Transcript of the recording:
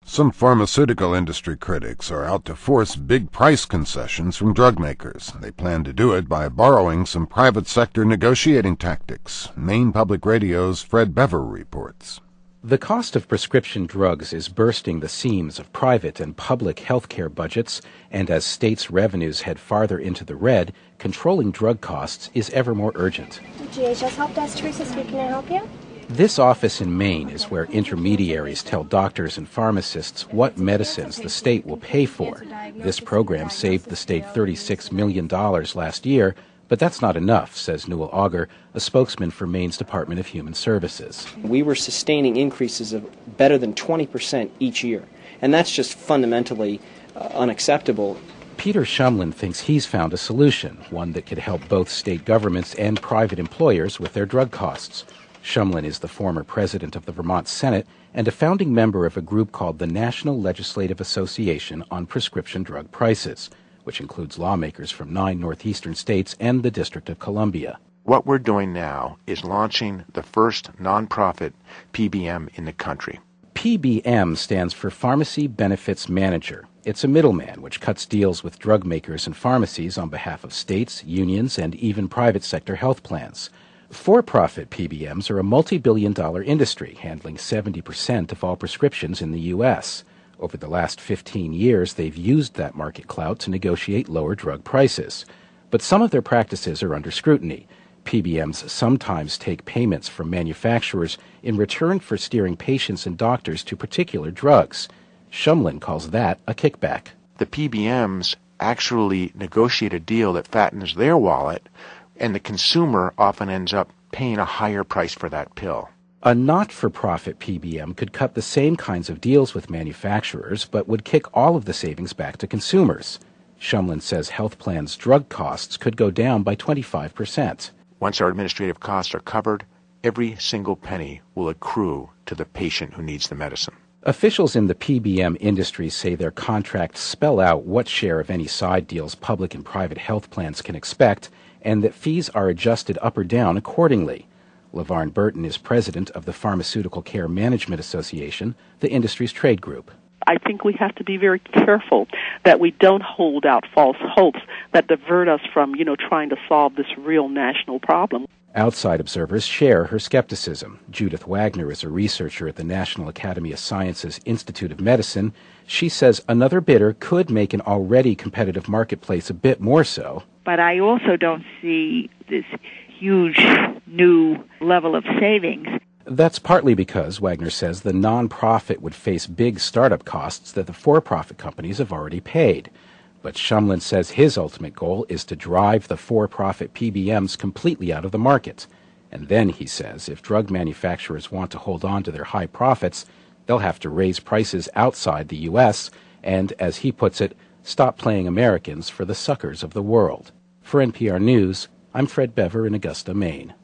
Some pharmaceutical industry critics are out to force big price concessions from drug makers. They plan to do it by borrowing some private sector negotiating tactics. Maine Public Radio's Fred Bever reports. The cost of prescription drugs is bursting the seams of private and public healthcare budgets, and as states' revenues head farther into the red, controlling drug costs is ever more urgent. GHS Help Desk, Teresa speaking. Can I help you? This office in Maine is where intermediaries tell doctors and pharmacists what medicines the state will pay for. This program saved the state $36 million last year, but that's not enough, says Newell Auger, a spokesman for Maine's Department of Human Services. We were sustaining increases of better than 20% each year, and that's just fundamentally unacceptable. Peter Shumlin thinks he's found a solution, one that could help both state governments and private employers with their drug costs. Shumlin is the former president of the Vermont Senate and a founding member of a group called the National Legislative Association on Prescription Drug Prices, which includes lawmakers from 9 northeastern states and the District of Columbia. What we're doing now is launching the first nonprofit PBM in the country. PBM stands for Pharmacy Benefits Manager. It's a middleman which cuts deals with drug makers and pharmacies on behalf of states, unions, and even private sector health plans. For-profit PBMs are a multi-billion-dollar industry, handling 70% of all prescriptions in the U.S. Over the last 15 years, they've used that market clout to negotiate lower drug prices. But some of their practices are under scrutiny. PBMs sometimes take payments from manufacturers in return for steering patients and doctors to particular drugs. Shumlin calls that a kickback. The PBMs actually negotiate a deal that fattens their wallet, and the consumer often ends up paying a higher price for that pill. A not-for-profit PBM could cut the same kinds of deals with manufacturers, but would kick all of the savings back to consumers. Shumlin says health plans' drug costs could go down by 25%. Once our administrative costs are covered, every single penny will accrue to the patient who needs the medicine. Officials in the PBM industry say their contracts spell out what share of any side deals public and private health plans can expect, and that fees are adjusted up or down accordingly. LaVarn Burton is president of the Pharmaceutical Care Management Association, the industry's trade group. I think we have to be very careful that we don't hold out false hopes that divert us from, trying to solve this real national problem. Outside observers share her skepticism. Judith Wagner is a researcher at the National Academy of Sciences Institute of Medicine. She says another bidder could make an already competitive marketplace a bit more so. But I also don't see this huge new level of savings. That's partly because, Wagner says, the nonprofit would face big startup costs that the for-profit companies have already paid. But Shumlin says his ultimate goal is to drive the for-profit PBMs completely out of the market. And then, he says, if drug manufacturers want to hold on to their high profits, they'll have to raise prices outside the U.S. and, as he puts it, stop playing Americans for the suckers of the world. For NPR News, I'm Fred Bever in Augusta, Maine.